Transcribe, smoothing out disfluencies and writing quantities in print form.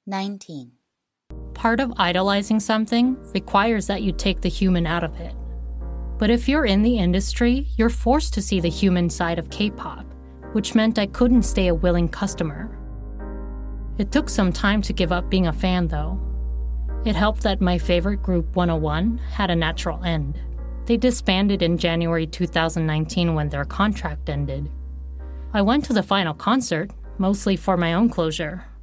19. Part of idolizing something requires that you take the human out of it. But if you're in the industry, you're forced to see the human side of K-pop, which meant I couldn't stay a willing customer. It took some time to give up being a fan, though. It helped that my favorite group, 101, had a natural end. They disbanded in January 2019 when their contract ended. I went to the final concert, mostly for my own closure.